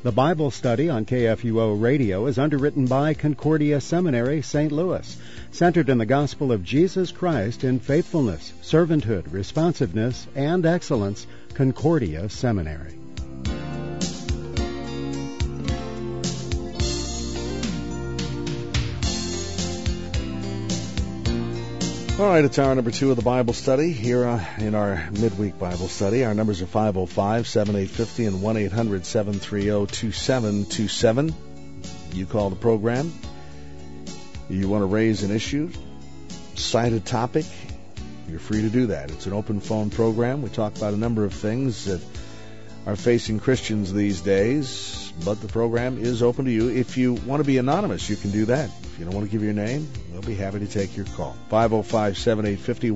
The Bible study on KFUO Radio is underwritten by Concordia Seminary, St. Louis, centered in the gospel of Jesus Christ in faithfulness, servanthood, responsiveness, and excellence. Concordia Seminary. All right, it's hour number 2 of the Bible study here in our midweek Bible study. Our numbers are 505-7850 and 1-800-730-2727. You call the program. You want to raise an issue, cite a topic, you're free to do that. It's an open phone program. We talk about a number of things that are facing Christians these days, but the program is open to you. If you want to be anonymous, you can do that. If you don't want to give your name, we'll be happy to take your call. 505-7850,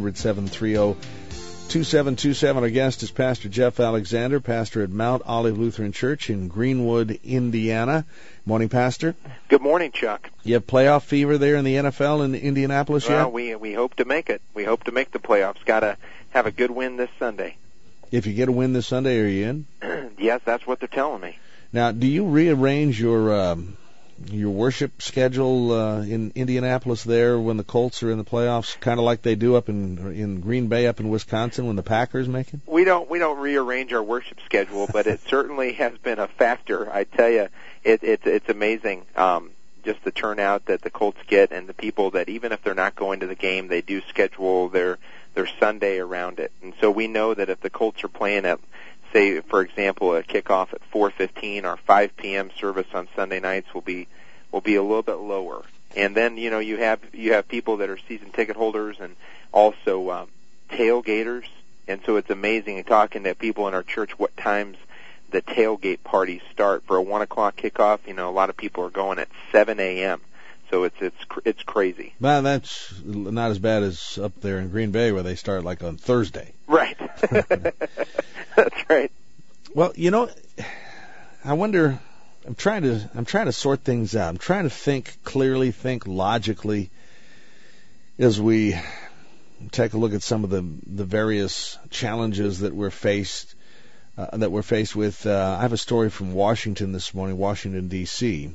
1-800-730-2727. Our guest is Pastor Jeff Alexander, pastor at Mount Olive Lutheran Church in Greenwood, Indiana. Morning, Pastor. Good morning, Chuck. You have playoff fever there in the NFL in Indianapolis yet? Well, we hope to make it. We hope to make the playoffs. Got to have a good win this Sunday. If you get a win this Sunday, are you in? Yes, that's what they're telling me. Now, do you rearrange your worship schedule in Indianapolis there when the Colts are in the playoffs, kind of like they do up in Green Bay, up in Wisconsin when the Packers make it? We don't rearrange our worship schedule, but it certainly has been a factor. I tell you, it's amazing. Just the turnout that the Colts get, and the people that even if they're not going to the game, they do schedule their Sunday around it. And so we know that if the Colts are playing at, say, for example, a kickoff at 4:15, our 5 p.m. service on Sunday nights will be a little bit lower. And then you have people that are season ticket holders and also tailgaters. And so it's amazing talking to people in our church what times the tailgate parties start. For a 1 o'clock kickoff, a lot of people are going at 7 a.m. So it's crazy. Well, that's not as bad as up there in Green Bay where they start like on Thursday. Right. That's right. Well, I wonder. I'm trying to sort things out. I'm trying to think clearly, think logically, as we take a look at some of the various challenges that we're faced with. I have a story from Washington this morning, Washington D.C.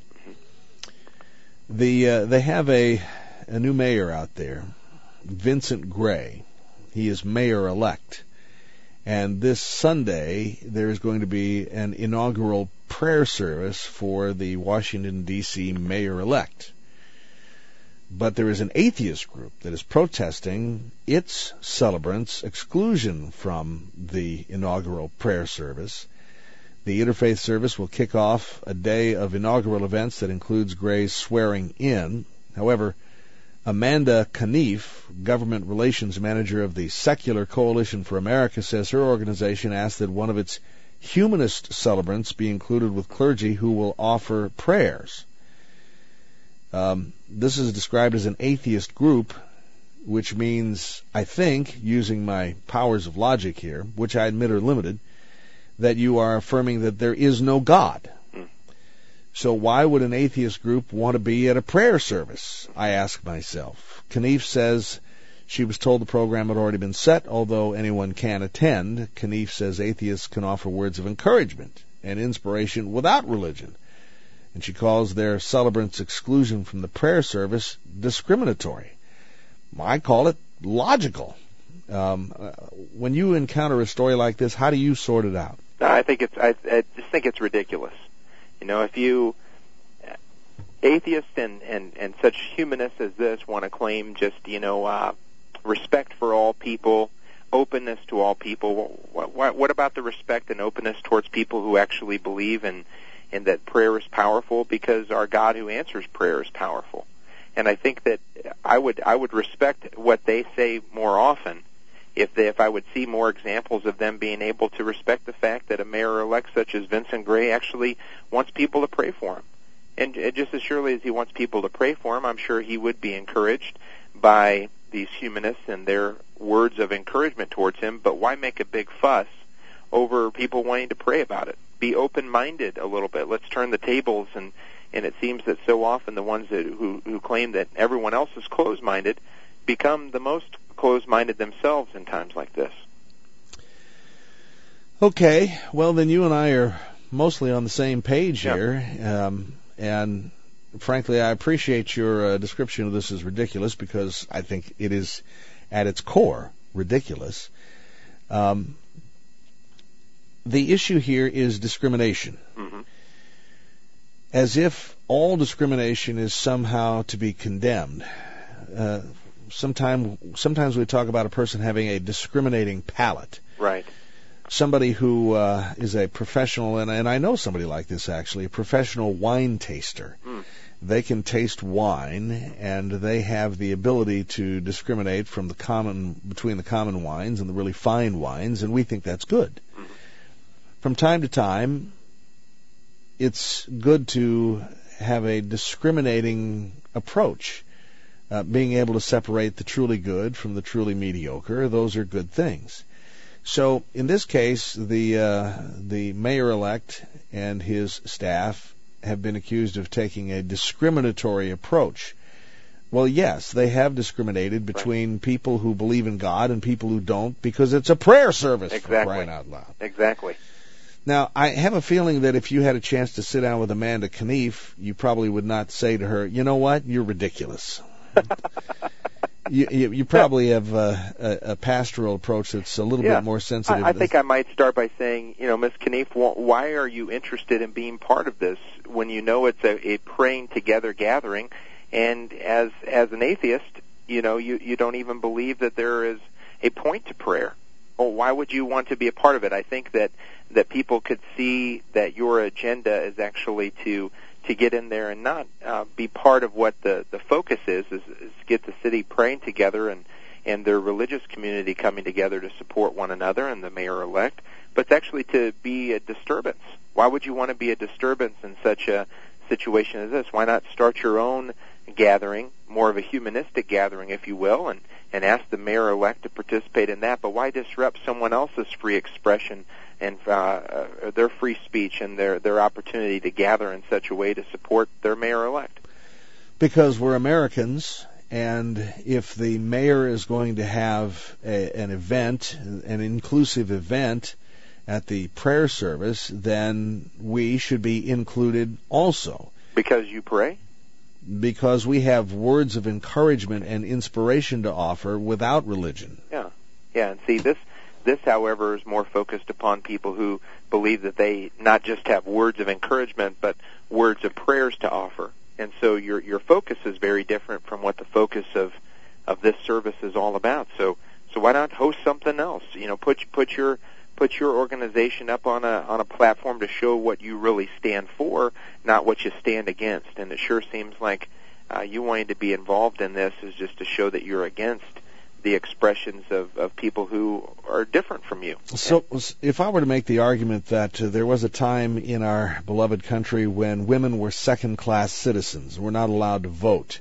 They have a new mayor out there, Vincent Gray. He is mayor-elect. And this Sunday, there is going to be an inaugural prayer service for the Washington, D.C. mayor-elect. But there is an atheist group that is protesting its celebrants' exclusion from the inaugural prayer service. The interfaith service will kick off a day of inaugural events that includes Gray's swearing in. However, Amanda Knief, government relations manager of the Secular Coalition for America, says her organization asked that one of its humanist celebrants be included with clergy who will offer prayers. This is described as an atheist group, which means, I think, using my powers of logic here, which I admit are limited, that you are affirming that there is no God. So why would an atheist group want to be at a prayer service, I ask myself. Knief says she was told the program had already been set, although anyone can attend. Knief says atheists can offer words of encouragement and inspiration without religion. And she calls their celebrants' exclusion from the prayer service discriminatory. I call it logical. When you encounter a story like this, how do you sort it out? I just think it's ridiculous. If you atheists and such humanists as this want to claim just respect for all people, openness to all people, what about the respect and openness towards people who actually believe in that prayer is powerful, because our God who answers prayer is powerful? And I think that I would respect what they say more often if I would see more examples of them being able to respect the fact that a mayor-elect such as Vincent Gray actually wants people to pray for him. And just as surely as he wants people to pray for him, I'm sure he would be encouraged by these humanists and their words of encouragement towards him. But why make a big fuss over people wanting to pray about it? Be open-minded a little bit. Let's turn the tables. And it seems that so often the ones who claim that everyone else is closed-minded become the most closed-minded themselves in times like this. Okay, well then you and I are mostly on the same page here, and frankly, I appreciate your description of this as ridiculous, because I think it is, at its core, ridiculous. The issue here is discrimination. Mm-hmm. As if all discrimination is somehow to be condemned. Sometimes we talk about a person having a discriminating palate. Right. Somebody who is a professional, and I know somebody like this actually, a professional wine taster. Mm. They can taste wine, and they have the ability to discriminate between the common wines and the really fine wines, and we think that's good. Mm-hmm. From time to time, it's good to have a discriminating approach. Being able to separate the truly good from the truly mediocre, those are good things. So in this case, the mayor-elect and his staff have been accused of taking a discriminatory approach. Well, yes, they have discriminated between people who believe in God and people who don't, because it's a prayer service, exactly. For crying out loud. Exactly. Now, I have a feeling that if you had a chance to sit down with Amanda Knief, you probably would not say to her, you know what, you're ridiculous. You probably have a pastoral approach that's a little bit more sensitive. I think I might start by saying, Ms. Knief, why are you interested in being part of this when you know it's a praying together gathering, and as an atheist, you don't even believe that there is a point to prayer? Well, why would you want to be a part of it? I think that people could see that your agenda is actually to get in there and not be part of what the focus is get the city praying together and their religious community coming together to support one another and the mayor-elect, but it's actually to be a disturbance. Why would you want to be a disturbance in such a situation as this? Why not start your own gathering, more of a humanistic gathering, if you will, and ask the mayor-elect to participate in that? But why disrupt someone else's free expression and their free speech and their opportunity to gather in such a way to support their mayor-elect? Because we're Americans, and if the mayor is going to have an event, an inclusive event at the prayer service, then we should be included also. Because you pray? Because we have words of encouragement and inspiration to offer without religion. Yeah, and see, this, however, is more focused upon people who believe that they not just have words of encouragement, but words of prayers to offer. And so your focus is very different from what the focus of this service is all about. So why not host something else? Put your organization up on a platform to show what you really stand for, not what you stand against. And it sure seems like you wanting to be involved in this is just to show that you're against the expressions of people who are different from you. So if I were to make the argument that there was a time in our beloved country when women were second-class citizens, were not allowed to vote,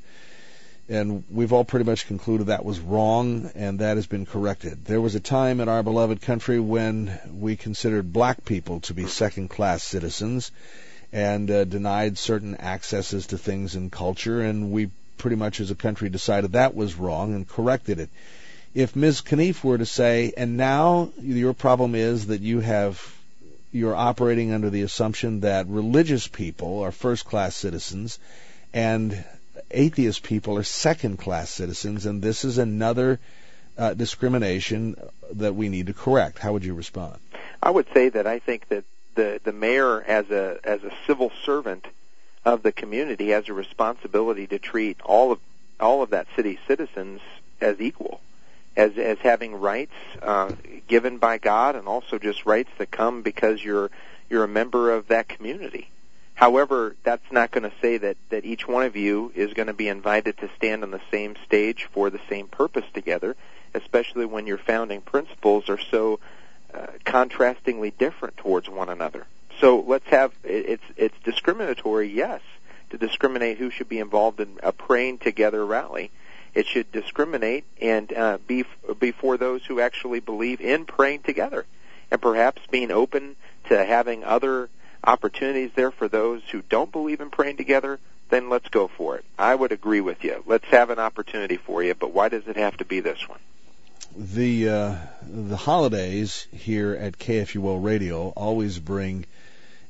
and we've all pretty much concluded that was wrong, and that has been corrected. There was a time in our beloved country when we considered black people to be second-class citizens and denied certain accesses to things in culture, and we pretty much as a country decided that was wrong and corrected it. If Ms. Knief were to say, and now your problem is that you're operating under the assumption that religious people are first-class citizens and atheist people are second-class citizens, and this is another discrimination that we need to correct, how would you respond? I would say that I think that the mayor, as a civil servant of the community, has a responsibility to treat all of that city's citizens as equal, as having rights given by God, and also just rights that come because you're a member of that community. However, that's not going to say that each one of you is going to be invited to stand on the same stage for the same purpose together, especially when your founding principles are so contrastingly different towards one another. So let's have it's discriminatory, yes, to discriminate who should be involved in a praying together rally. It should discriminate and be for those who actually believe in praying together, and perhaps being open to having other opportunities there for those who don't believe in praying together. Then let's go for it. I would agree with you. Let's have an opportunity for you, but why does it have to be this one? The holidays here at KFUO Radio always bring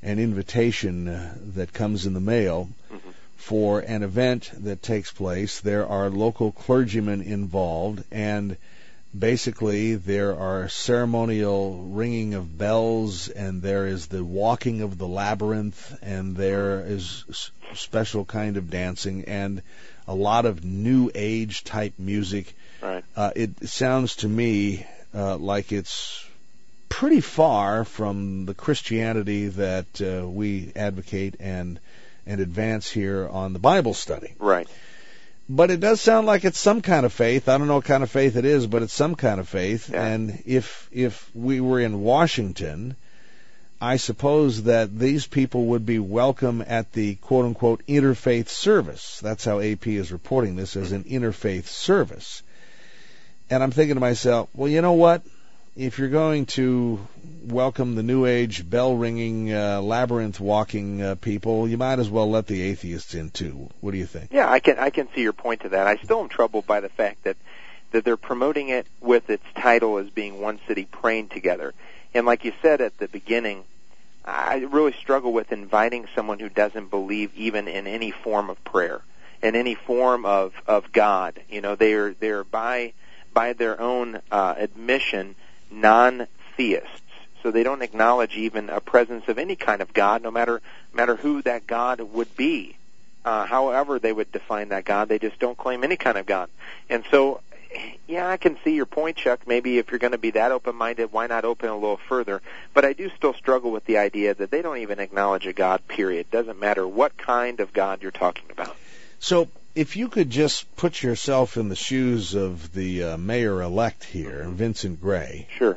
an invitation that comes in the mail for an event that takes place. There are local clergymen involved, and basically there are ceremonial ringing of bells, and there is the walking of the labyrinth, and there is special kind of dancing, and a lot of new age type music. Right. It sounds to me like it's pretty far from the Christianity that we advocate and advance here on the Bible study. Right. But it does sound like it's some kind of faith. I don't know what kind of faith it is, but it's some kind of faith. Yeah. And if we were in Washington, I suppose that these people would be welcome at the quote-unquote interfaith service. That's how AP is reporting this, as an interfaith service. And I'm thinking to myself, well, you know what? If you're going to welcome the New Age bell-ringing, labyrinth-walking people, you might as well let the atheists in, too. What do you think? Yeah, I can see your point to that. I still am troubled by the fact that they're promoting it with its title as being One City Praying Together. And like you said at the beginning, I really struggle with inviting someone who doesn't believe even in any form of prayer, in any form of God. You know, they're by their own admission non-theists. So they don't acknowledge even a presence of any kind of God, no matter who that God would be. However they would define that God, they just don't claim any kind of God. And so, yeah, I can see your point, Chuck. Maybe if you're going to be that open-minded, why not open a little further? But I do still struggle with the idea that they don't even acknowledge a God, period. Doesn't matter what kind of God you're talking about. So if you could just put yourself in the shoes of the mayor-elect here, Vincent Gray. Sure.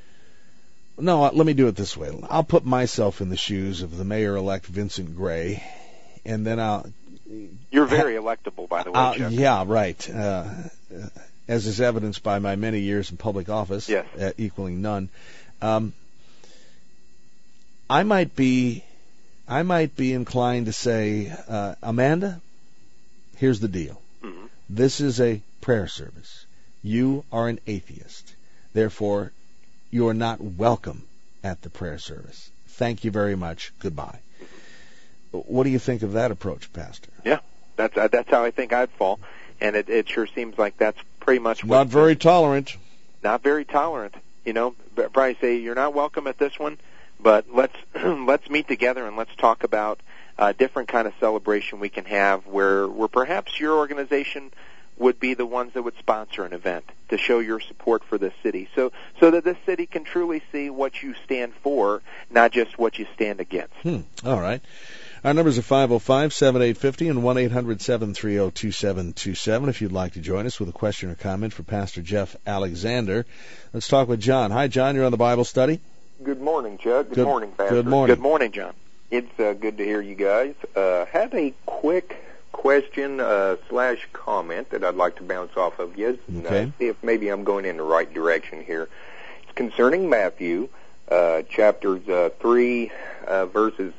No, let me do it this way. I'll put myself in the shoes of the mayor-elect Vincent Gray, and then You're very electable, by the way, Chuck. Yeah, right. As is evidenced by my many years in public office, yes. Equaling none. I might be inclined to say, Amanda, here's the deal. Mm-hmm. This is a prayer service. You are an atheist. Therefore, you are not welcome at the prayer service. Thank you very much. Goodbye. Mm-hmm. What do you think of that approach, Pastor? Yeah, that's how I think I'd fall. And it sure seems like that's pretty much not very tolerant. Not very tolerant. You know, probably say you're not welcome at this one, but let's meet together and let's talk about a different kind of celebration we can have where perhaps your organization would be the ones that would sponsor an event to show your support for this city, so that this city can truly see what you stand for, not just what you stand against. All right. Our numbers are 505-7850 and 1-800-730-2727 if you'd like to join us with a question or comment for Pastor Jeff Alexander. Let's talk with John. Hi, John. You're on the Bible study. Good morning, Chuck. Good morning, Pastor. Good morning. Good morning, John. It's good to hear you guys. Had a quick question / comment that I'd like to bounce off of you. Okay. See if maybe I'm going in the right direction here. It's concerning Matthew, chapters 3, verses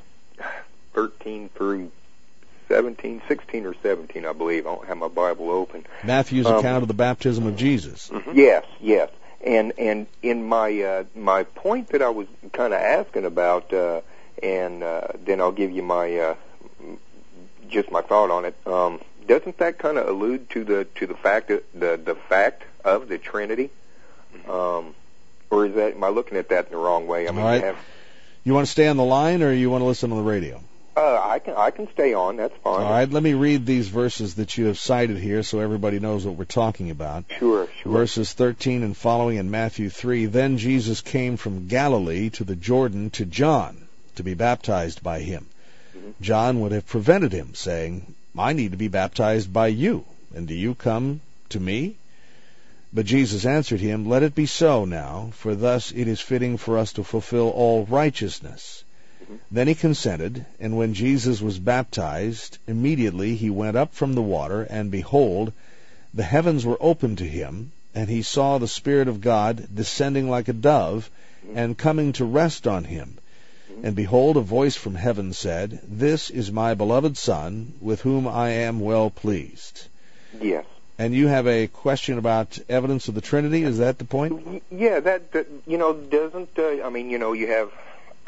13 through 17, 16 or 17, I believe. I don't have my Bible open. Matthew's account of the baptism of Jesus. Mm-hmm. Yes. And in my point that I was kind of asking about, and then I'll give you my just my thought on it. Doesn't that kind of allude to the fact that the fact of the Trinity, or is that, am I looking at that in the wrong way? I mean, all right. You want to stay on the line, or you want to listen on the radio? I can stay on. That's fine. All right. Let me read these verses that you have cited here, so everybody knows what we're talking about. Sure. Verses 13 and following in Matthew 3. Then Jesus came from Galilee to the Jordan to John to be baptized by him. Mm-hmm. John would have prevented him, saying, I need to be baptized by you, and do you come to me? But Jesus answered him, Let it be so now, for thus it is fitting for us to fulfill all righteousness. Mm-hmm. Then he consented, and when Jesus was baptized, immediately he went up from the water, and behold, the heavens were opened to him, and he saw the Spirit of God descending like a dove, and coming to rest on him. And behold, a voice from heaven said, This is my beloved Son, with whom I am well pleased. Yes. And you have a question about evidence of the Trinity? Is that the point? Yeah, that doesn't, I mean, you have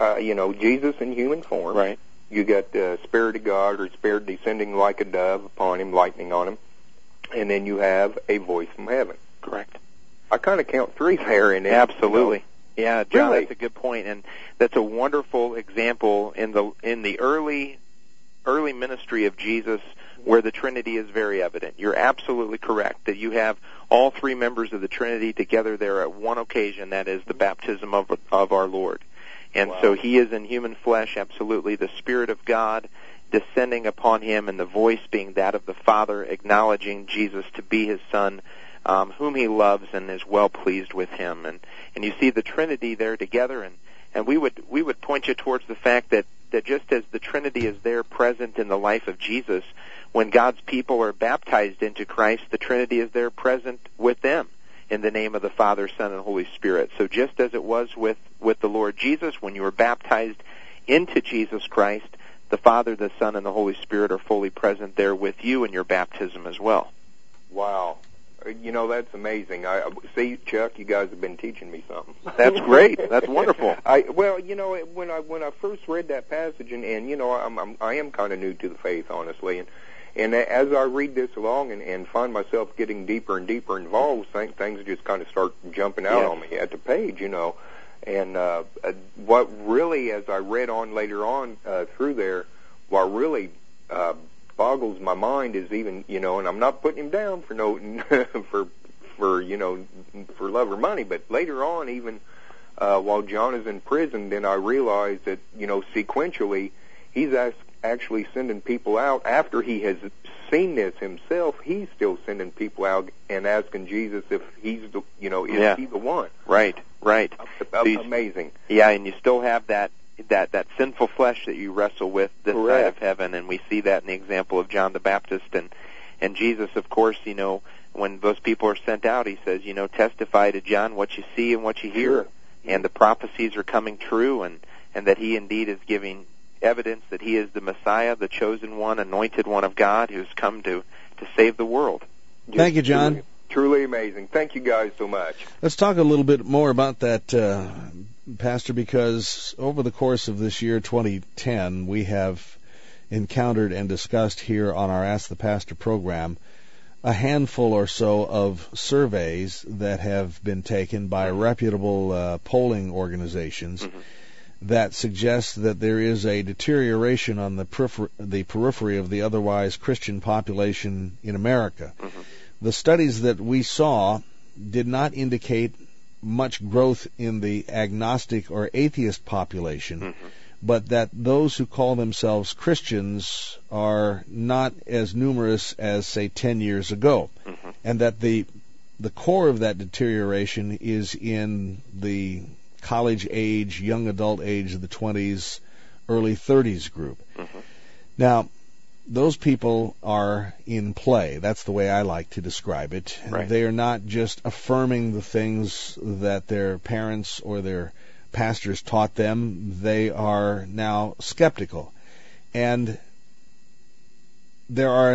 Jesus in human form. Right. You got the Spirit of God, or Spirit descending like a dove upon him, lightning on him, and then you have a voice from heaven. Correct. I kind of count three there in it. Absolutely. Yeah, John, Really? that's a good point, and that's a wonderful example in the early ministry of Jesus, where the Trinity is very evident. You're absolutely correct that you have all three members of the Trinity together there at one occasion, that is the baptism of our Lord. And Wow. so he is in human flesh, absolutely, the Spirit of God descending upon him, and the voice being that of the Father, acknowledging Jesus to be his Son, whom he loves and is well pleased with him. And you see the Trinity there together, and we would point you towards the fact that just as the Trinity is there present in the life of Jesus, when God's people are baptized into Christ, the Trinity is there present with them in the name of the Father, Son, and Holy Spirit. So just as it was with the Lord Jesus, when you were baptized into Jesus Christ, the Father, the Son, and the Holy Spirit are fully present there with you in your baptism as well. Wow. That's amazing. See, Chuck, you guys have been teaching me something. That's great. That's wonderful. When I first read that passage, and I am kind of new to the faith, honestly, and as I read this along and find myself getting deeper and deeper involved, things just kind of start jumping out on me at the page, And what really, as I read on later on through there, what really boggles my mind is even, and I'm not putting him down for for love or money, but later on, even while John is in prison, then I realize that, sequentially, he's actually sending people out after he has seen this himself. He's still sending people out and asking Jesus if he's is he the one? Right. Amazing. Yeah, and you still have that sinful flesh that you wrestle with this side of heaven, and we see that in the example of John the Baptist and Jesus, of course. When those people are sent out, he says, testify to John what you see and what you hear, Sure. And the prophecies are coming true, and that he indeed is giving evidence that he is the Messiah, the chosen one, anointed one of God, who's come to save the world. Thank you, John. Truly amazing. Thank you guys so much. Let's talk a little bit more about that, Pastor, because over the course of this year, 2010, we have encountered and discussed here on our Ask the Pastor program a handful or so of surveys that have been taken by reputable polling organizations that suggest that there is a deterioration on the periphery of the otherwise Christian population in America. The studies that we saw did not indicate much growth in the agnostic or atheist population, but that those who call themselves Christians are not as numerous as, say, 10 years ago, and that the core of that deterioration is in the college age, young adult age of the 20s, early 30s group. Now, those people are in play. That's the way I like to describe it. Right. They are not just affirming the things that their parents or their pastors taught them. They are now skeptical. And there are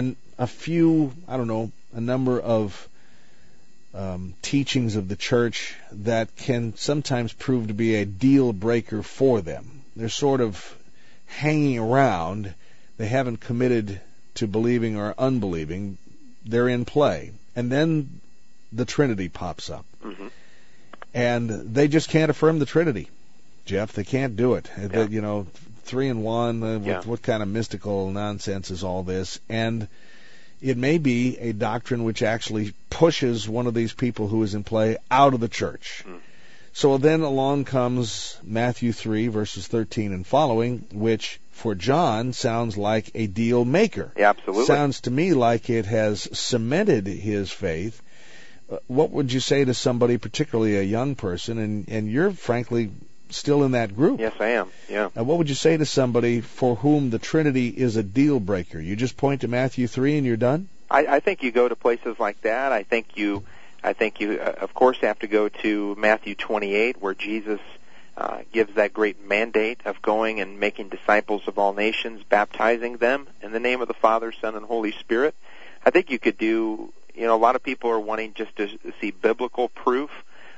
a number of teachings of the church that can sometimes prove to be a deal breaker for them. They're sort of hanging around. They haven't committed to believing or unbelieving. They're in play. And then the Trinity pops up. And they just can't affirm the Trinity, Jeff. They can't do it. Yeah. 3 in 1, what kind of mystical nonsense is all this? And it may be a doctrine which actually pushes one of these people who is in play out of the church. So then along comes Matthew 3, verses 13 and following, which for John sounds like a deal maker. Yeah, absolutely. Sounds to me like it has cemented his faith. What would you say to somebody, particularly a young person, and you're frankly still in that group? Yes, I am. Yeah. What would you say to somebody for whom the Trinity is a deal breaker? You just point to Matthew 3 and you're done? I think you go to places like that. I think you, of course, have to go to Matthew 28, where Jesus gives that great mandate of going and making disciples of all nations, baptizing them in the name of the Father, Son, and Holy Spirit. I think you could do, a lot of people are wanting just to see biblical proof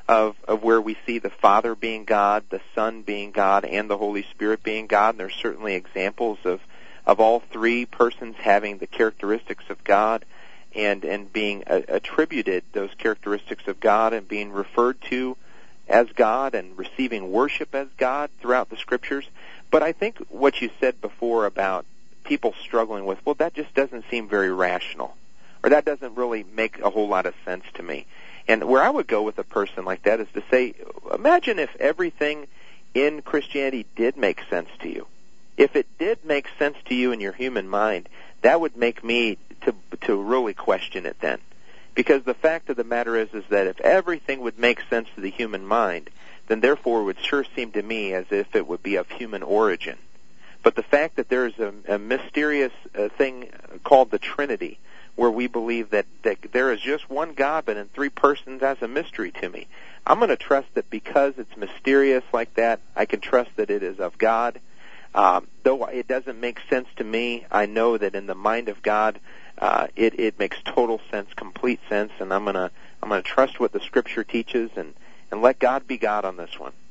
of where we see the Father being God, the Son being God, and the Holy Spirit being God. And there's certainly examples of all three persons having the characteristics of God and being attributed those characteristics of God and being referred to as God and receiving worship as God throughout the Scriptures. But I think what you said before about people struggling with, well, that just doesn't seem very rational, or that doesn't really make a whole lot of sense to me. And where I would go with a person like that is to say, imagine if everything in Christianity did make sense to you. If it did make sense to you in your human mind, that would make me to really question it then. Because the fact of the matter is that if everything would make sense to the human mind, then therefore it would sure seem to me as if it would be of human origin. But the fact that there is a mysterious thing called the Trinity, where we believe that there is just one God, but in three persons, as a mystery to me. I'm going to trust that because it's mysterious like that, I can trust that it is of God. Though it doesn't make sense to me, I know that in the mind of God, it makes total sense, complete sense, and I'm going to trust what the Scripture teaches and let God be God on this one.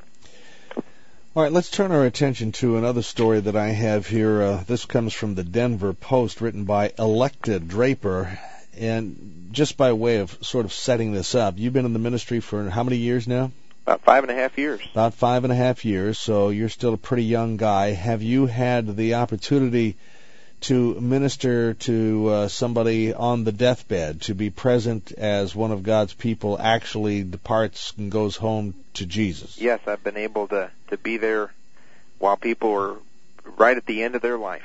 All right, let's turn our attention to another story that I have here. This comes from the Denver Post, written by Electa Draper. And just by way of sort of setting this up, you've been in the ministry for how many years now? About 5.5 years. About 5.5 years, so you're still a pretty young guy. Have you had the opportunity to minister to somebody on the deathbed, to be present as one of God's people actually departs and goes home to Jesus? Yes, I've been able to be there while people are right at the end of their life.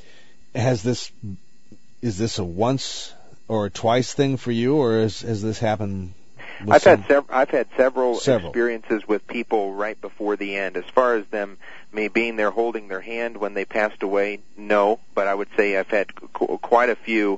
Is this a once or a twice thing for you, or has this happened? I've had several experiences with people right before the end. As far as them, me being there holding their hand when they passed away, no. But I would say I've had quite a few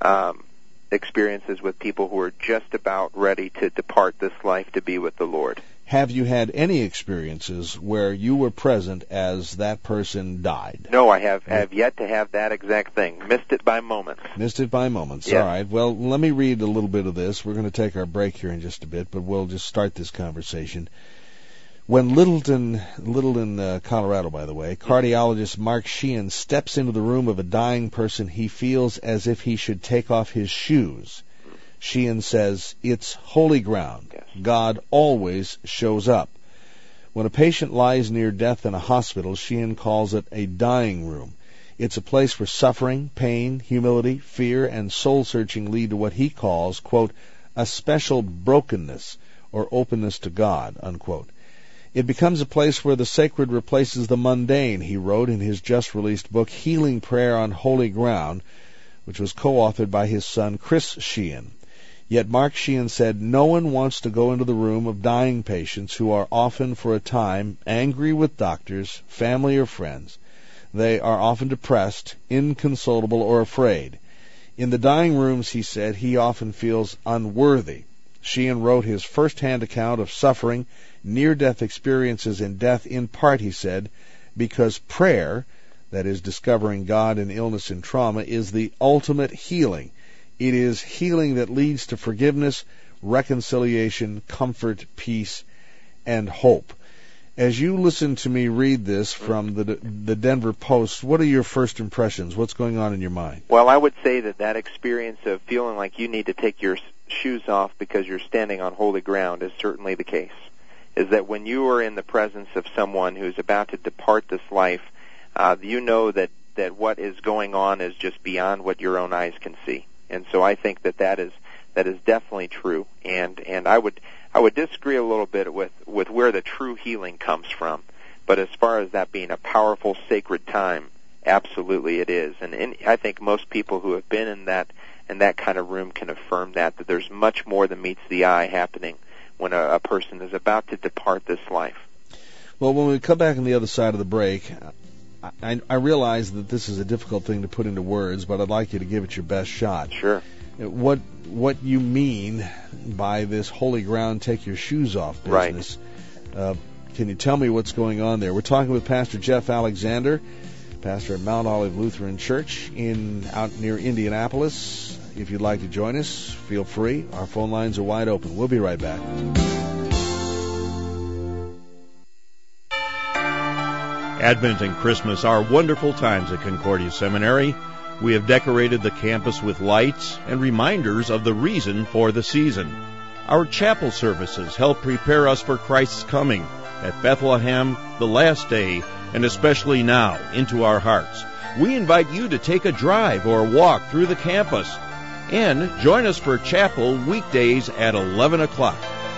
experiences with people who are just about ready to depart this life to be with the Lord. Have you had any experiences where you were present as that person died? No, I have yet to have that exact thing. Missed it by moments. Missed it by moments. Yes. All right. Well, let me read a little bit of this. We're going to take our break here in just a bit, but we'll just start this conversation. When Littleton, Colorado, by the way, cardiologist Mark Sheehan steps into the room of a dying person, he feels as if he should take off his shoes. Sheehan says, it's holy ground. Yes. God always shows up. When a patient lies near death in a hospital, Sheehan calls it a dying room. It's a place where suffering, pain, humility, fear, and soul-searching lead to what he calls, quote, a special brokenness or openness to God, unquote. It becomes a place where the sacred replaces the mundane, he wrote in his just-released book, Healing Prayer on Holy Ground, which was co-authored by his son, Chris Sheehan. Yet Mark Sheehan said no one wants to go into the room of dying patients who are often, for a time, angry with doctors, family, or friends. They are often depressed, inconsolable, or afraid. In the dying rooms, he said, he often feels unworthy. Sheehan wrote his first-hand account of suffering, near-death experiences in death, in part, he said, because prayer, that is, discovering God in illness and trauma, is the ultimate healing. It is healing that leads to forgiveness, reconciliation, comfort, peace, and hope. As you listen to me read this from the Denver Post, what are your first impressions? What's going on in your mind? Well, I would say that experience of feeling like you need to take your shoes off because you're standing on holy ground is certainly the case. Is that when you are in the presence of someone who's about to depart this life, you know that what is going on is just beyond what your own eyes can see. And so I think that is definitely true. And I would disagree a little bit with where the true healing comes from. But as far as that being a powerful, sacred time, absolutely it is. And I think most people who have been in that kind of room can affirm that there's much more than meets the eye happening when a person is about to depart this life. Well, when we come back on the other side of the break, I realize that this is a difficult thing to put into words, but I'd like you to give it your best shot. Sure. What you mean by this holy ground, take your shoes off business. Right. Can you tell me what's going on there? We're talking with Pastor Jeff Alexander, pastor at Mount Olive Lutheran Church out near Indianapolis. If you'd like to join us, feel free. Our phone lines are wide open. We'll be right back. Advent and Christmas are wonderful times at Concordia Seminary. We have decorated the campus with lights and reminders of the reason for the season. Our chapel services help prepare us for Christ's coming at Bethlehem, the last day, and especially now, into our hearts. We invite you to take a drive or walk through the campus and join us for chapel weekdays at 11 o'clock.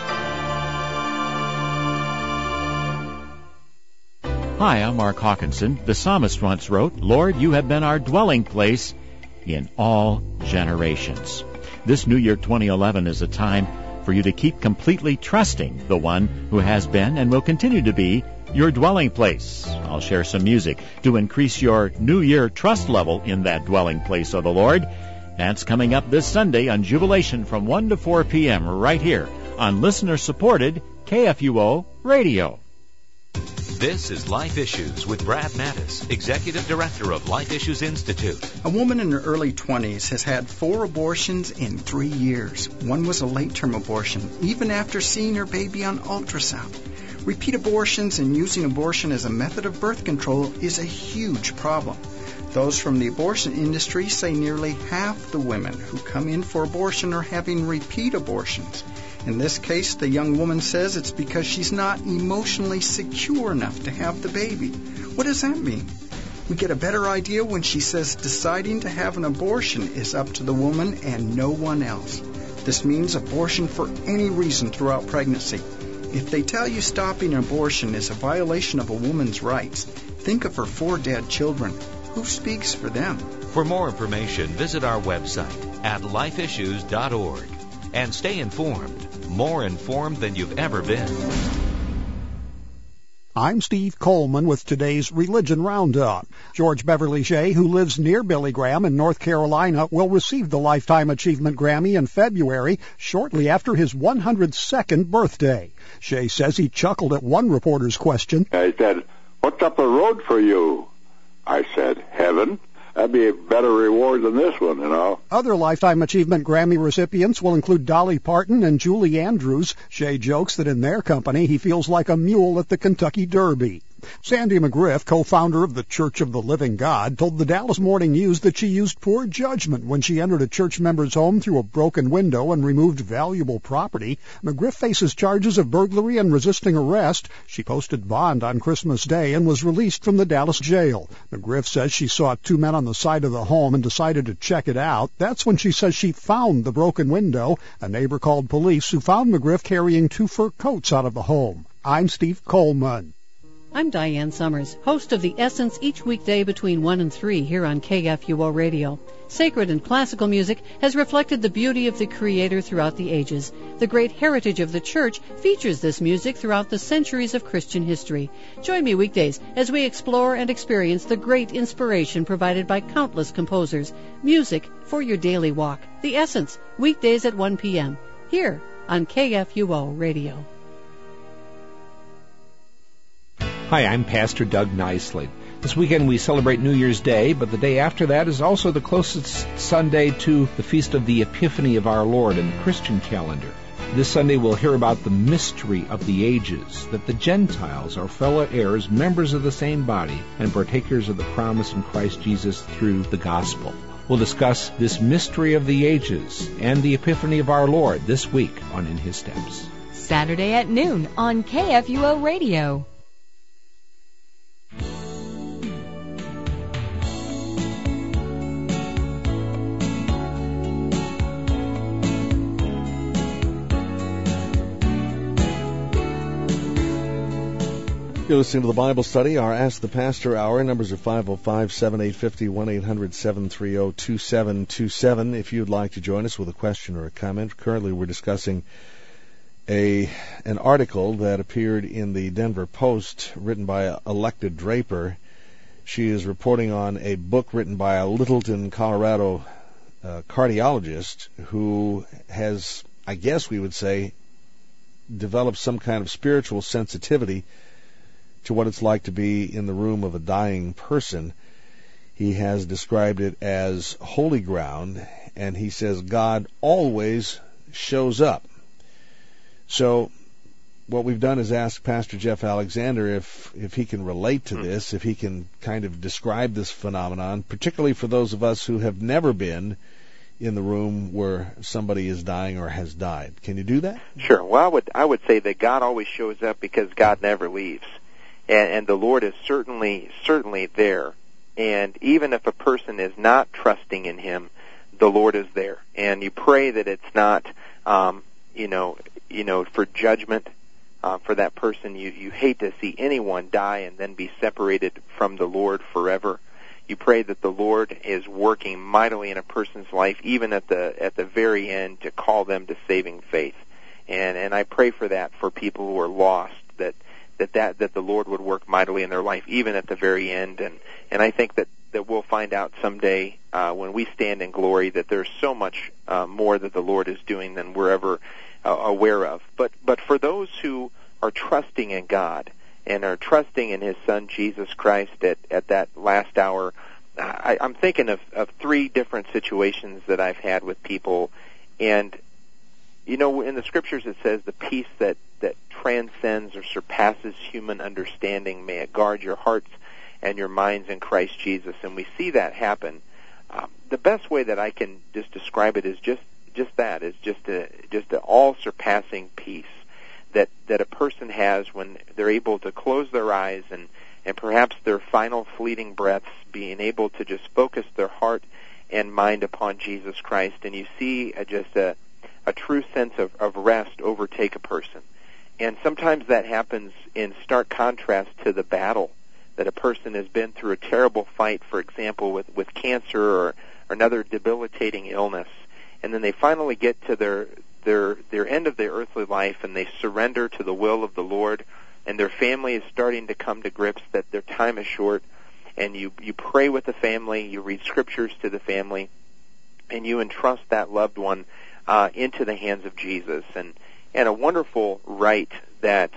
Hi, I'm Mark Hawkinson. The psalmist once wrote, "Lord, you have been our dwelling place in all generations." This New Year 2011 is a time for you to keep completely trusting the one who has been and will continue to be your dwelling place. I'll share some music to increase your New Year trust level in that dwelling place of the Lord. That's coming up this Sunday on Jubilation from 1 to 4 p.m. right here on listener-supported KFUO Radio. This is Life Issues with Brad Mattis, Executive Director of Life Issues Institute. A woman in her early 20s has had 4 abortions in 3 years. One was a late-term abortion, even after seeing her baby on ultrasound. Repeat abortions and using abortion as a method of birth control is a huge problem. Those from the abortion industry say nearly half the women who come in for abortion are having repeat abortions. In this case, the young woman says it's because she's not emotionally secure enough to have the baby. What does that mean? We get a better idea when she says deciding to have an abortion is up to the woman and no one else. This means abortion for any reason throughout pregnancy. If they tell you stopping an abortion is a violation of a woman's rights, think of her 4 dead children. Who speaks for them? For more information, visit our website at lifeissues.org and stay informed, more informed than you've ever been. I'm Steve Coleman with today's Religion Roundup. George Beverly Shea, who lives near Billy Graham in North Carolina, will receive the Lifetime Achievement Grammy in February, shortly after his 102nd birthday. Shea says he chuckled at one reporter's question. I said, "What's up the road for you?" I said, "Heaven. That'd be a better reward than this one, you know." Other Lifetime Achievement Grammy recipients will include Dolly Parton and Julie Andrews. Shea jokes that in their company he feels like a mule at the Kentucky Derby. Sandy McGriff, co-founder of the Church of the Living God, told the Dallas Morning News that she used poor judgment when she entered a church member's home through a broken window and removed valuable property. McGriff faces charges of burglary and resisting arrest. She posted bond on Christmas Day and was released from the Dallas jail. McGriff says she saw 2 men on the side of the home and decided to check it out. That's when she says she found the broken window. A neighbor called police, who found McGriff carrying 2 fur coats out of the home. I'm Steve Coleman. I'm Diane Summers, host of The Essence each weekday between 1 and 3 here on KFUO Radio. Sacred and classical music has reflected the beauty of the Creator throughout the ages. The great heritage of the Church features this music throughout the centuries of Christian history. Join me weekdays as we explore and experience the great inspiration provided by countless composers. Music for your daily walk. The Essence, weekdays at 1 p.m. here on KFUO Radio. Hi, I'm Pastor Doug Nicely. This weekend we celebrate New Year's Day, but the day after that is also the closest Sunday to the Feast of the Epiphany of our Lord in the Christian calendar. This Sunday we'll hear about the mystery of the ages, that the Gentiles are fellow heirs, members of the same body, and partakers of the promise in Christ Jesus through the gospel. We'll discuss this mystery of the ages and the Epiphany of our Lord this week on In His Steps. Saturday at noon on KFUO Radio. You're listening to the Bible Study, our Ask the Pastor Hour. Numbers are 505-7850, 1-800-730-2727. If you'd like to join us with a question or a comment. Currently we're discussing an article that appeared in the Denver Post written by Electa Draper. She is reporting on a book written by a Littleton, Colorado cardiologist who has, I guess we would say, developed some kind of spiritual sensitivity to what it's like to be in the room of a dying person. He has described it as holy ground, and he says God always shows up. So what we've done is ask Pastor Jeff Alexander if he can relate to this, if he can kind of describe this phenomenon, particularly for those of us who have never been in the room where somebody is dying or has died. Can you do that? Sure. Well, I would say that God always shows up because God never leaves, and the Lord is certainly there. And even if a person is not trusting in Him, the Lord is there. And you pray that it's not, for judgment for that person. You hate to see anyone die and then be separated from the Lord forever. You pray that the Lord is working mightily in a person's life, even at the very end, to call them to saving faith. And I pray for that for people who are lost, that the Lord would work mightily in their life, even at the very end. And I think that we'll find out someday when we stand in glory that there's so much more that the Lord is doing than we're ever aware of. But for those who are trusting in God and are trusting in His Son Jesus Christ at that last hour, I'm thinking of 3 different situations that I've had with people. And in the Scriptures it says the peace that transcends or surpasses human understanding, may it guard your hearts and your minds in Christ Jesus. And we see that happen. The best way that I can just describe it is just an all-surpassing peace that a person has when they're able to close their eyes and perhaps their final fleeting breaths, being able to just focus their heart and mind upon Jesus Christ, and you see just a true sense of rest overtake a person. And sometimes that happens in stark contrast to the battle that a person has been through, a terrible fight, for example, with cancer or another debilitating illness, and then they finally get to their end of their earthly life, and they surrender to the will of the Lord, and their family is starting to come to grips that their time is short, and you pray with the family, you read scriptures to the family, and you entrust that loved one into the hands of Jesus. And a wonderful rite that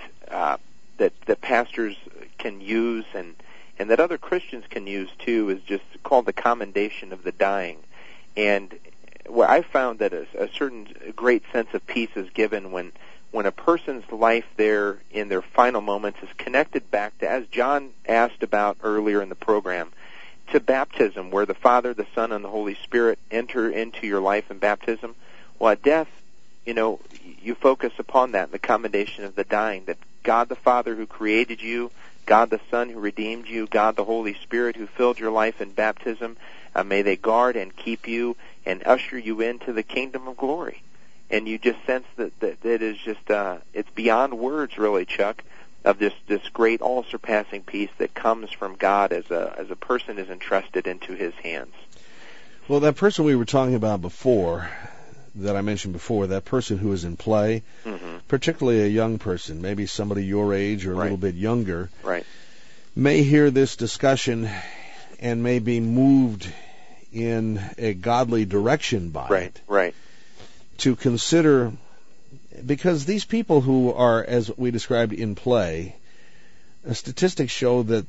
pastors can use and that other Christians can use too is just called the commendation of the dying. And where I found that a certain great sense of peace is given when a person's life there in their final moments is connected back to, as John asked about earlier in the program, to baptism, where the Father, the Son, and the Holy Spirit enter into your life in baptism. Well, at death, you focus upon that, the commendation of the dying, that God the Father who created you, God the Son who redeemed you, God the Holy Spirit who filled your life in baptism, may they guard and keep you and usher you into the kingdom of glory. And you just sense that it is just, it's beyond words really, Chuck, of this great all-surpassing peace that comes from God as a person is entrusted into His hands. Well, that person we were talking about before, that I mentioned before, that person who is in play, particularly a young person, maybe somebody your age or a little bit younger, may hear this discussion and may be moved in a godly direction by it. To consider, because these people who are, as we described, in play, statistics show that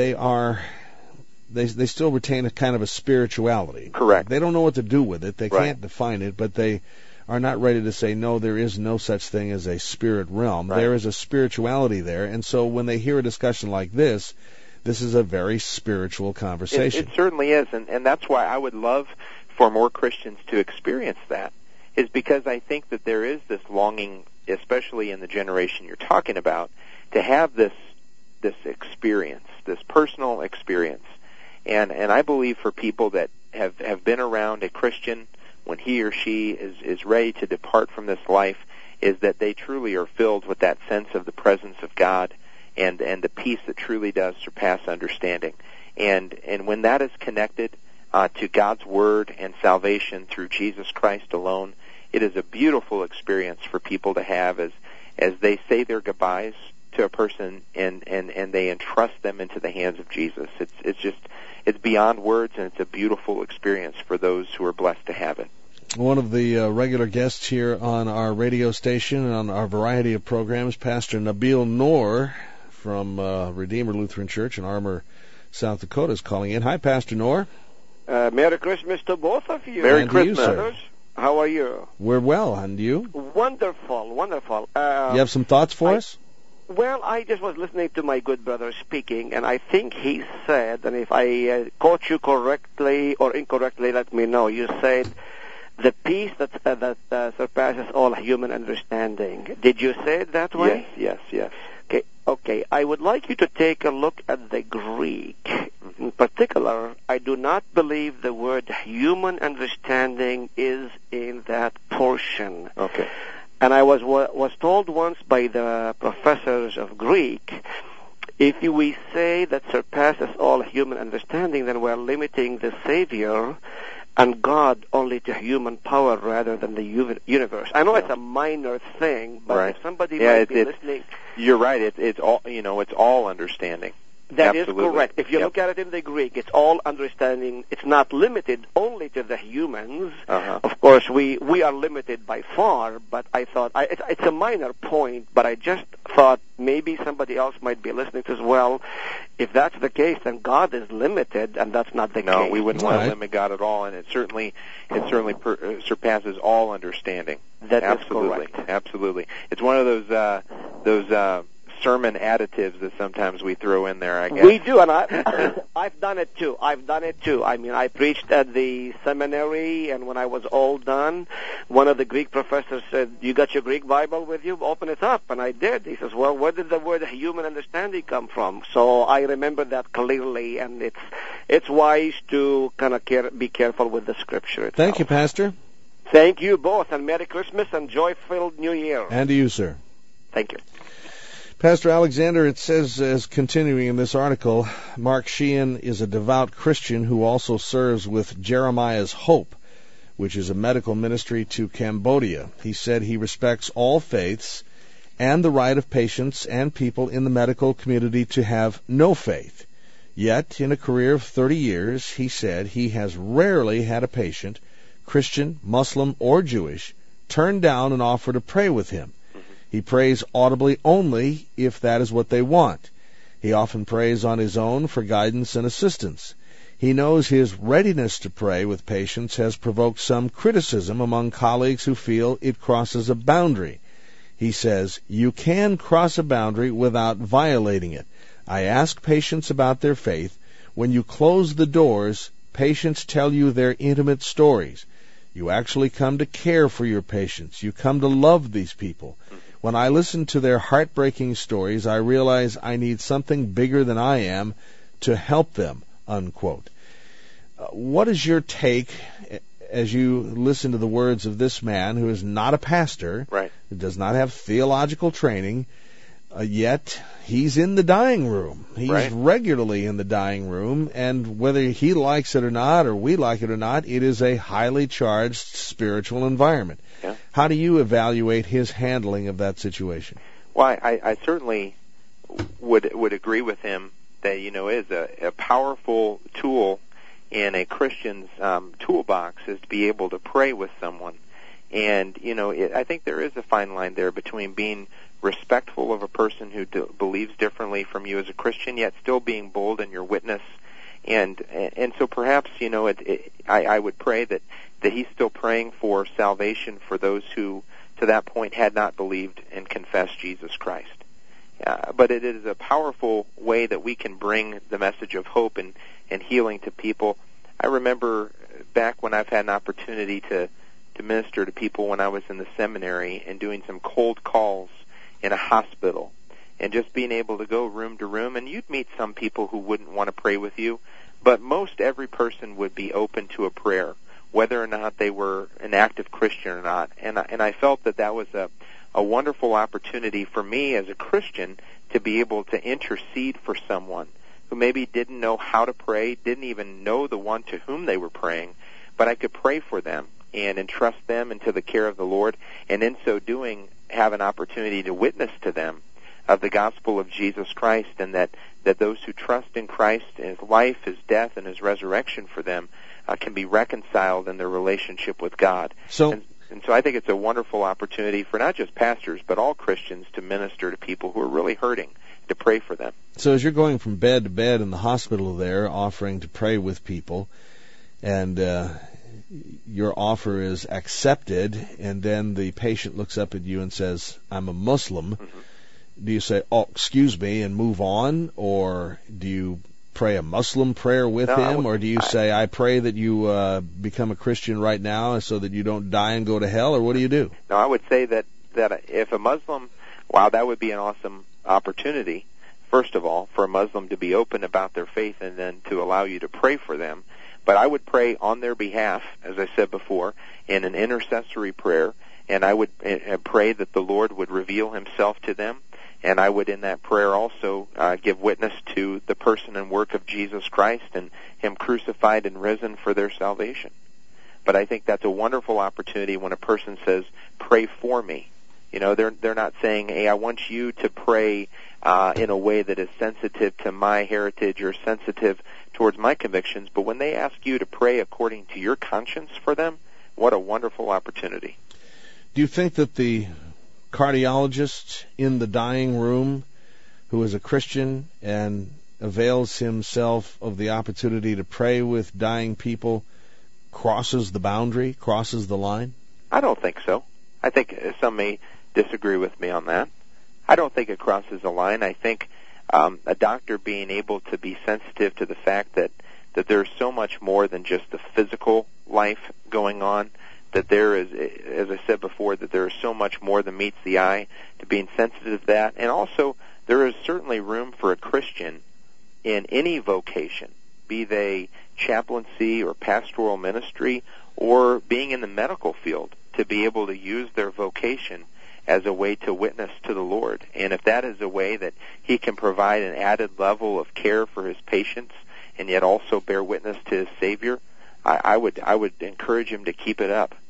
they still retain a kind of a spirituality. Correct. They don't know what to do with it. They can't define it, but they are not ready to say, no, there is no such thing as a spirit realm. There is a spirituality there. And so when they hear a discussion like this is a very spiritual conversation. It certainly is, and that's why I would love for more Christians to experience that, is because I think that there is this longing, especially in the generation you're talking about, to have this experience, this personal experience. And I believe for people that have been around a Christian when he or she is ready to depart from this life, is that they truly are filled with that sense of the presence of God and the peace that truly does surpass understanding. And when that is connected to God's Word and salvation through Jesus Christ alone, it is a beautiful experience for people to have as they say their goodbyes to a person and they entrust them into the hands of Jesus. It's beyond words, and it's a beautiful experience for those who are blessed to have it. One of the regular guests here on our radio station and on our variety of programs, Pastor Nabil Noor from Redeemer Lutheran Church in Armour, South Dakota, is calling in. Hi, Pastor Noor. Merry Christmas to both of you. Merry Christmas. How are you? We're well, and you? Wonderful, wonderful. You have some thoughts for us? Well, I just was listening to my good brother speaking, and I think he said, and if I quote you correctly or incorrectly, let me know. You said, the peace that surpasses all human understanding. Did you say it that way? Yes. Okay. I would like you to take a look at the Greek. In particular, I do not believe the word human understanding is in that portion. Okay. And I was told once by the professors of Greek, if we say that surpasses all human understanding, then we're limiting the Savior and God only to human power rather than the universe. I know it's a minor thing, but if somebody might be listening... You're right. It's all, it's all understanding. That Absolutely. is correct. If you look at it in the Greek, it's all understanding. It's not limited only to the humans. Of course, we are limited by far, but I thought, it's a minor point, but I just thought maybe somebody else might be listening as well. If that's the case, then God is limited, and that's not the case. No, we wouldn't want to limit God at all, and it certainly surpasses all understanding. That is correct. Absolutely. It's one of those sermon additives that sometimes we throw in there, I guess. We do, and I've done it too. I mean, I preached at the seminary, and when I was all done, one of the Greek professors said, "You got your Greek Bible with you? Open it up." And I did. He says, "Well, where did the word human understanding come from?" So I remember that clearly, and it's wise to kind of be careful with the Scripture itself. Thank you, Pastor. Thank you both, and Merry Christmas and joy-filled New Year. And to you, sir. Thank you. Pastor Alexander, it says, as continuing in this article, Mark Sheehan is a devout Christian who also serves with Jeremiah's Hope, which is a medical ministry to Cambodia. He said he respects all faiths and the right of patients and people in the medical community to have no faith. Yet, in a career of 30 years, he said he has rarely had a patient, Christian, Muslim, or Jewish, turn down an offer to pray with him. He prays audibly only if that is what they want. He often prays on his own for guidance and assistance. He knows his readiness to pray with patients has provoked some criticism among colleagues who feel it crosses a boundary. He says, "You can cross a boundary without violating it. I ask patients about their faith. When you close the doors, patients tell you their intimate stories. You actually come to care for your patients. You come to love these people. When I listen to their heartbreaking stories, I realize I need something bigger than I am to help them," unquote. What is your take as you listen to the words of this man who is not a pastor, who does not have theological training, yet he's in the dying room. He's regularly in the dying room, and whether he likes it or not, or we like it or not, it is a highly charged spiritual environment. Yeah. How do you evaluate his handling of that situation? Well, I certainly would agree with him that, it is a powerful tool in a Christian's toolbox is to be able to pray with someone. And, I think there is a fine line there between being respectful of a person who believes differently from you as a Christian, yet still being bold in your witness. And so perhaps, I would pray that he's still praying for salvation for those who, to that point, had not believed and confessed Jesus Christ. But it is a powerful way that we can bring the message of hope and healing to people. I remember back when I've had an opportunity to minister to people when I was in the seminary and doing some cold calls in a hospital, and just being able to go room to room, and you'd meet some people who wouldn't want to pray with you, but most every person would be open to a prayer, whether or not they were an active Christian or not. And I felt that was a wonderful opportunity for me as a Christian to be able to intercede for someone who maybe didn't know how to pray, didn't even know the one to whom they were praying, but I could pray for them and entrust them into the care of the Lord, and in so doing have an opportunity to witness to them of the gospel of Jesus Christ, and that those who trust in Christ, His life, His death, and His resurrection for them can be reconciled in their relationship with God. And so I think it's a wonderful opportunity for not just pastors, but all Christians to minister to people who are really hurting, to pray for them. So as you're going from bed to bed in the hospital there, offering to pray with people, and your offer is accepted, and then the patient looks up at you and says, I'm a Muslim, do you say, oh, excuse me, and move on? Or do you pray a Muslim prayer with him? Or do you say, I pray that you become a Christian right now so that you don't die and go to hell? Or what do you do? No, I would say that if a Muslim, wow, that would be an awesome opportunity, first of all, for a Muslim to be open about their faith and then to allow you to pray for them. But I would pray on their behalf, as I said before, in an intercessory prayer, and I would pray that the Lord would reveal himself to them, and I would in that prayer also give witness to the person and work of Jesus Christ and him crucified and risen for their salvation. But I think that's a wonderful opportunity when a person says, pray for me. You know, they're not saying, hey, I want you to pray in a way that is sensitive to my heritage or sensitive towards my convictions, but when they ask you to pray according to your conscience for them, what a wonderful opportunity. Do you think that the cardiologist in the dying room who is a Christian and avails himself of the opportunity to pray with dying people crosses the boundary, crosses the line? I don't think so. I think some may disagree with me on that. I don't think it crosses the line. I think a doctor being able to be sensitive to the fact that there's so much more than just the physical life going on, that there is, as I said before, that there is so much more than meets the eye, to being sensitive to that. And also, there is certainly room for a Christian in any vocation, be they chaplaincy or pastoral ministry or being in the medical field, to be able to use their vocation as a way to witness to the Lord. And if that is a way that he can provide an added level of care for his patients and yet also bear witness to his Savior, I would encourage him to keep it up.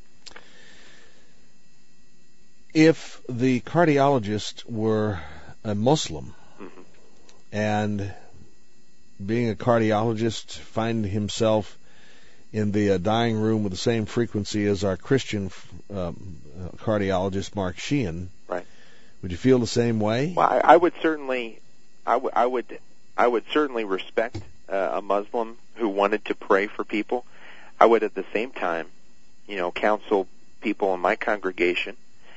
If the cardiologist were a Muslim and being a cardiologist find himself in the dying room with the same frequency as our Christian cardiologist, Mark Sheehan, right? Would you feel the same way? Well, I would certainly respect a Muslim who wanted to pray for people. I would at the same time, counsel people in my congregation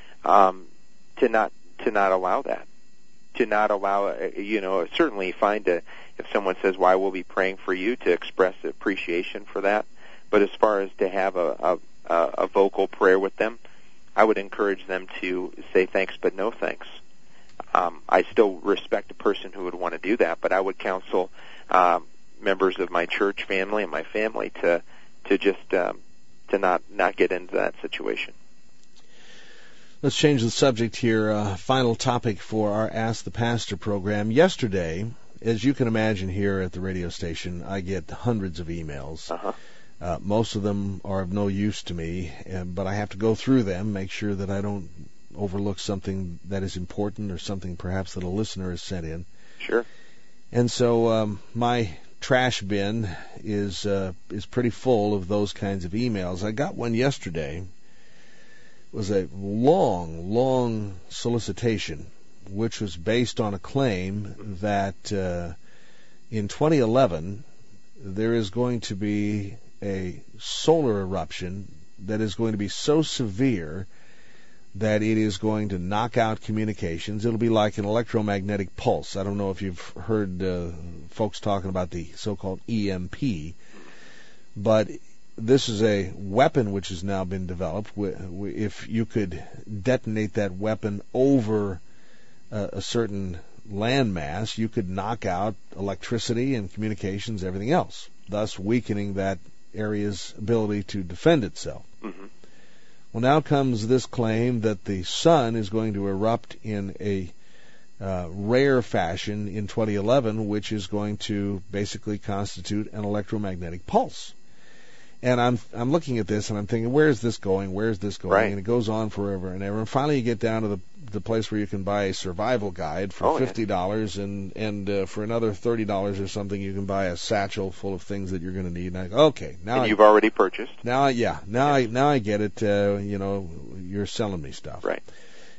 to not allow that. To not allow, certainly if someone says, well, I will be praying for you, to express appreciation for that. But as far as to have a vocal prayer with them, I would encourage them to say thanks but no thanks. I still respect a person who would want to do that, but I would counsel members of my church family and my family to just to not get into that situation. Let's change the subject here. Final topic for our Ask the Pastor program. Yesterday, as you can imagine here at the radio station, I get hundreds of emails. Most of them are of no use to me, but I have to go through them, make sure that I don't overlook something that is important or something perhaps that a listener has sent in. Sure. And so my trash bin is pretty full of those kinds of emails. I got one yesterday. It was a long solicitation, which was based on a claim that in 2011 there is going to be a solar eruption that is going to be so severe that it is going to knock out communications. It'll be like an electromagnetic pulse. I don't know if you've heard folks talking about the so-called EMP, but this is a weapon which has now been developed. If you could detonate that weapon over a certain landmass, you could knock out electricity and communications, everything else, thus weakening that area's ability to defend itself. Well, now comes this claim that the sun is going to erupt in a rare fashion in 2011, which is going to basically constitute an electromagnetic pulse. And I'm looking at this and I'm thinking, where is this going? Where is this going? Right. And it goes on forever and ever. And finally, you get down to the place where you can buy a survival guide for $50, and for another $30 or something, you can buy a satchel full of things that you're going to need. And I go, okay, now you've already purchased. Now I get it. You're selling me stuff. Right.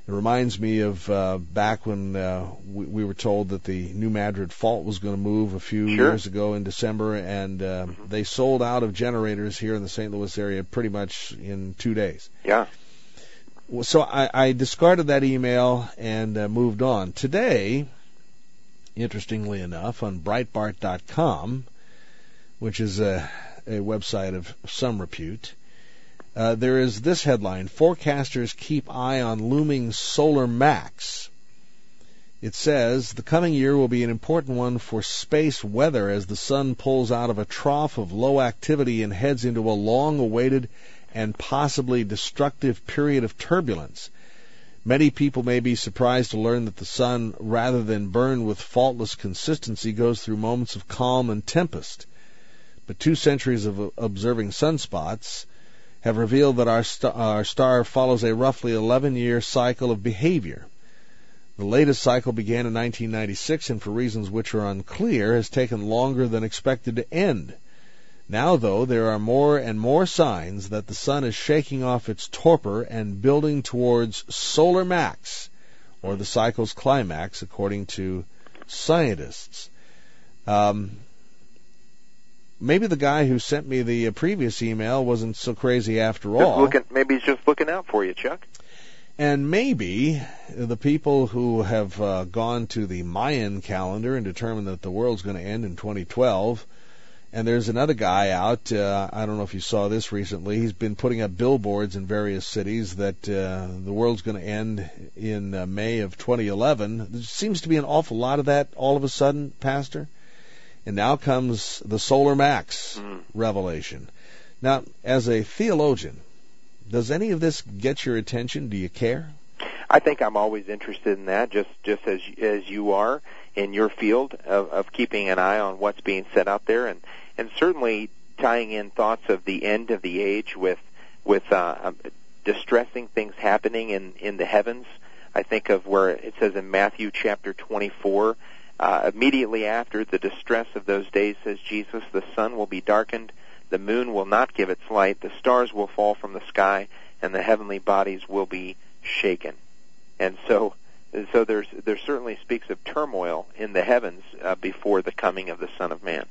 It reminds me of back when we were told that the New Madrid Fault was going to move a few years ago in December, and they sold out of generators here in the St. Louis area pretty much in 2 days. Yeah. So I discarded that email and moved on. Today, interestingly enough, on Breitbart.com, which is a website of some repute, there is this headline: Forecasters keep eye on looming solar max. It says, the coming year will be an important one for space weather as the sun pulls out of a trough of low activity and heads into a long-awaited and possibly destructive period of turbulence. Many people may be surprised to learn that the sun, rather than burn with faultless consistency, goes through moments of calm and tempest. But 2 centuries of observing sunspots have revealed that our star follows a roughly 11-year cycle of behavior. The latest cycle began in 1996 and, for reasons which are unclear, has taken longer than expected to end. Now, though, there are more and more signs that the sun is shaking off its torpor and building towards solar max, or the cycle's climax, according to scientists. Maybe the guy who sent me the previous email wasn't so crazy after all. Maybe he's just looking out for you, Chuck. And maybe the people who have gone to the Mayan calendar and determined that the world's going to end in 2012, and there's another guy out, I don't know if you saw this recently, he's been putting up billboards in various cities that the world's going to end in May of 2011. There seems to be an awful lot of that all of a sudden, Pastor. And now comes the solar max revelation. Now, as a theologian, does any of this get your attention? Do you care? I think I'm always interested in that, just as you are in your field of keeping an eye on what's being said out there, and certainly tying in thoughts of the end of the age with distressing things happening in the heavens. I think of where it says in Matthew chapter 24, immediately after the distress of those days, says Jesus, the sun will be darkened, the moon will not give its light, the stars will fall from the sky, and the heavenly bodies will be shaken. And so there certainly speaks of turmoil in the heavens before the coming of the Son of Man.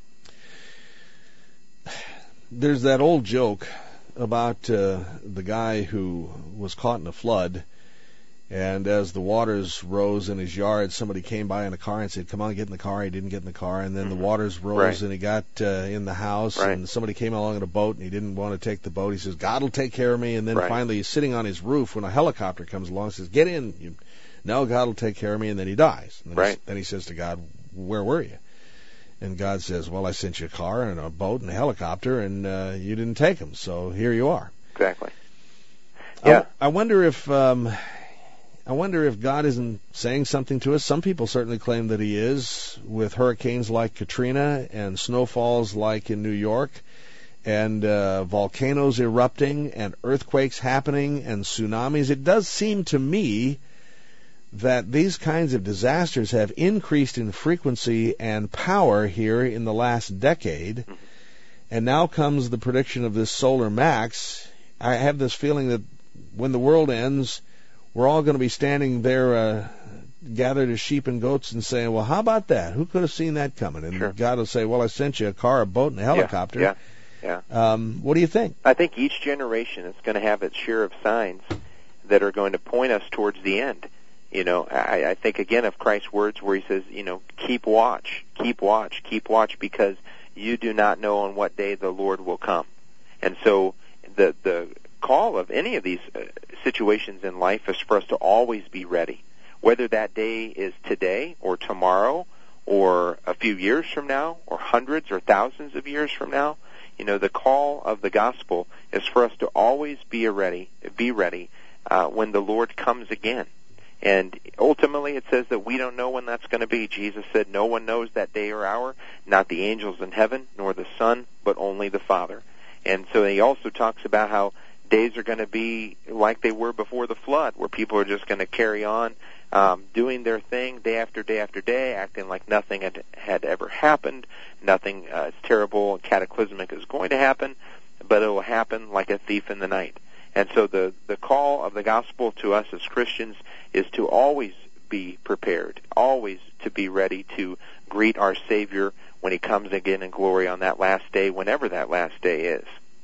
There's that old joke about the guy who was caught in a flood, and as the waters rose in his yard, somebody came by in a car and said, come on, get in the car. He didn't get in the car, and then the waters rose and he got in the house, and somebody came along in a boat and he didn't want to take the boat. He says, God will take care of me, and then finally he's sitting on his roof when a helicopter comes along and says, get in. No, God will take care of me, and then he dies. And then he says to God, where were you? And God says, well, I sent you a car and a boat and a helicopter, and you didn't take them, so here you are. Exactly. Yeah. I wonder if God isn't saying something to us. Some people certainly claim that he is, with hurricanes like Katrina and snowfalls like in New York, and volcanoes erupting and earthquakes happening and tsunamis. It does seem to me that these kinds of disasters have increased in frequency and power here in the last decade, and now comes the prediction of this solar max. I have this feeling that when the world ends, we're all going to be standing there gathered as sheep and goats and saying, well, how about that? Who could have seen that coming? And God will say, well, I sent you a car, a boat, and a helicopter. Yeah. What do you think? I think each generation is going to have its share of signs that are going to point us towards the end. You know, I think again of Christ's words where he says, keep watch, because you do not know on what day the Lord will come. And so the call of any of these situations in life is for us to always be ready, whether that day is today or tomorrow or a few years from now or hundreds or thousands of years from now. The call of the gospel is for us to always be ready when the Lord comes again. And ultimately it says that we don't know when that's going to be. Jesus said no one knows that day or hour, not the angels in heaven, nor the Son, but only the Father. And so he also talks about how days are going to be like they were before the flood, where people are just going to carry on doing their thing day after day after day, acting like nothing had ever happened, nothing terrible and cataclysmic is going to happen, but it will happen like a thief in the night. And so the call of the gospel to us as Christians is to always be prepared, always to be ready to greet our Savior when he comes again in glory on that last day, whenever that last day is.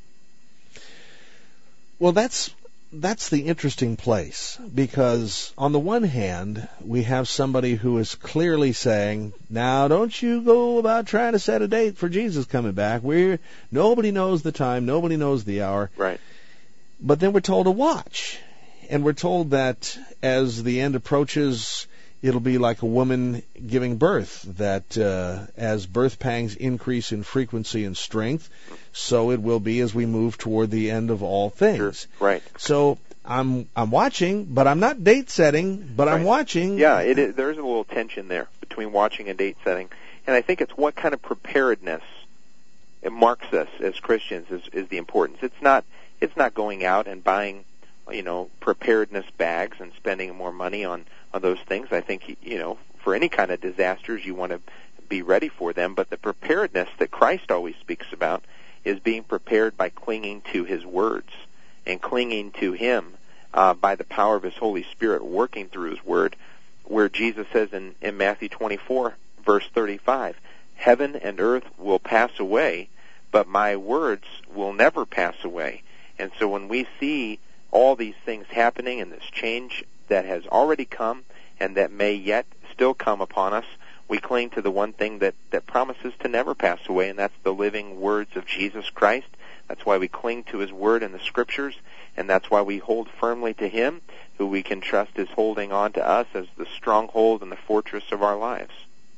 Well, that's the interesting place, because on the one hand, we have somebody who is clearly saying, now don't you go about trying to set a date for Jesus coming back. Nobody knows the time, nobody knows the hour. Right. But then we're told to watch. And we're told that as the end approaches, it'll be like a woman giving birth, that as birth pangs increase in frequency and strength, so it will be as we move toward the end of all things. Sure. Right. So I'm watching, but I'm not date setting, but right. I'm watching. Yeah, there's a little tension there between watching and date setting. And I think it's what kind of preparedness it marks us as Christians is the importance. It's not going out and buying, preparedness bags and spending more money on those things. I think, for any kind of disasters, you want to be ready for them. But the preparedness that Christ always speaks about is being prepared by clinging to his words and clinging to him by the power of his Holy Spirit working through his word, where Jesus says in Matthew 24, verse 35, heaven and earth will pass away, but my words will never pass away. And so when we see all these things happening and this change that has already come and that may yet still come upon us, we cling to the one thing that promises to never pass away, and that's the living words of Jesus Christ. That's why we cling to his word in the scriptures, and that's why we hold firmly to him, who we can trust is holding on to us as the stronghold and the fortress of our lives.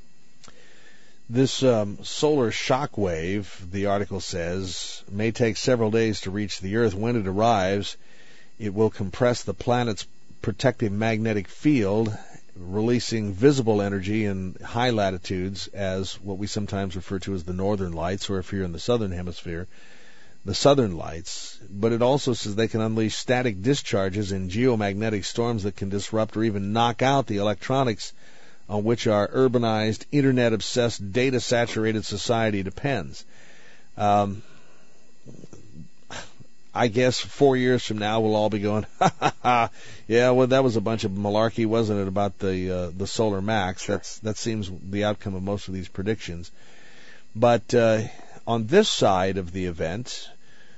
This solar shock wave, the article says, may take several days to reach the Earth. When it arrives, it will compress the planet's protective magnetic field, releasing visible energy in high latitudes as what we sometimes refer to as the northern lights, or if you're in the southern hemisphere, the southern lights. But it also says they can unleash static discharges in geomagnetic storms that can disrupt or even knock out the electronics on which our urbanized, internet-obsessed, data-saturated society depends. I guess 4 years from now we'll all be going, ha ha ha, yeah, well that was a bunch of malarkey, wasn't it, about the solar max? Sure. That seems the outcome of most of these predictions. But on this side of the event,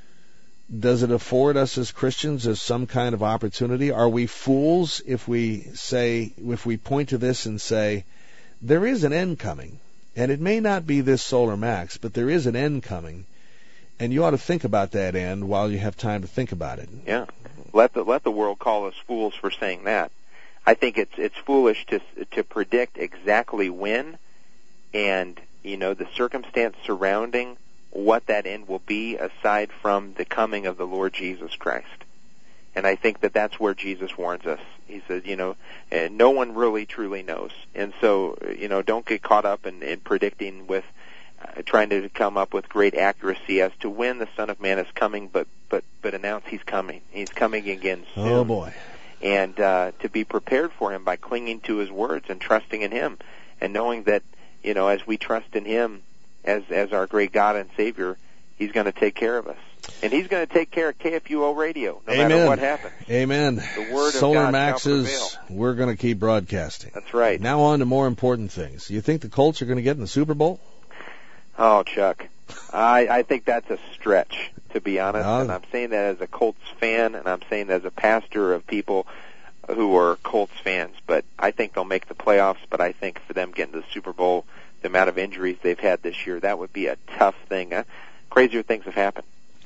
does it afford us as Christians as some kind of opportunity? Are we fools if we point to this and say, there is an end coming, and it may not be this solar max, but there is an end coming, and you ought to think about that end while you have time to think about it. Yeah, let the world call us fools for saying that. I think it's foolish to predict exactly when, and the circumstance surrounding what that end will be, aside from the coming of the Lord Jesus Christ. And I think that's where Jesus warns us. He says, no one really truly knows. And so, don't get caught up in predicting with trying to come up with great accuracy as to when the Son of Man is coming, but announce he's coming. He's coming again soon. Oh boy. And to be prepared for him by clinging to his words and trusting in him, and knowing that, as we trust in him as our great God and Savior, he's going to take care of us. And he's going to take care of KFUO Radio, no Amen. matter what happens. Amen. The word Solar of God Maxes, shall prevail. we're going to keep broadcasting. That's right. Now on to more important things. You think the Colts are going to get in the Super Bowl? Oh, Chuck, I think that's a stretch, to be honest. And I'm saying that as a Colts fan, and I'm saying that as a pastor of people who are Colts fans. But I think they'll make the playoffs, but I think for them getting to the Super Bowl, the amount of injuries they've had this year, that would be a tough thing. Crazier things have happened.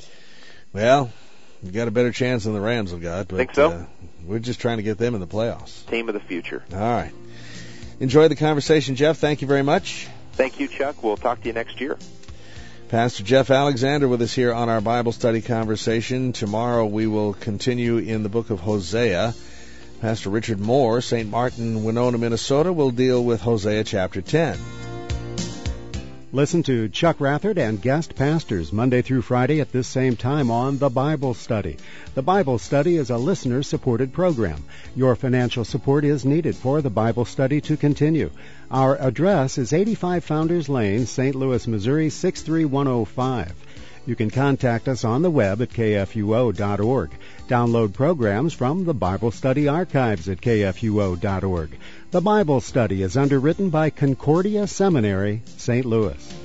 Well, you got a better chance than the Rams have got. But, think so? We're just trying to get them in the playoffs. Team of the future. All right. Enjoy the conversation, Jeff. Thank you very much. Thank you, Chuck. We'll talk to you next year. Pastor Jeff Alexander with us here on our Bible study conversation. Tomorrow we will continue in the book of Hosea. Pastor Richard Moore, St. Martin, Winona, Minnesota, will deal with Hosea chapter 10. Listen to Chuck Rathert and guest pastors Monday through Friday at this same time on The Bible Study. The Bible Study is a listener-supported program. Your financial support is needed for The Bible Study to continue. Our address is 85 Founders Lane, St. Louis, Missouri, 63105. You can contact us on the web at kfuo.org. Download programs from the Bible Study archives at kfuo.org. The Bible Study is underwritten by Concordia Seminary, St. Louis.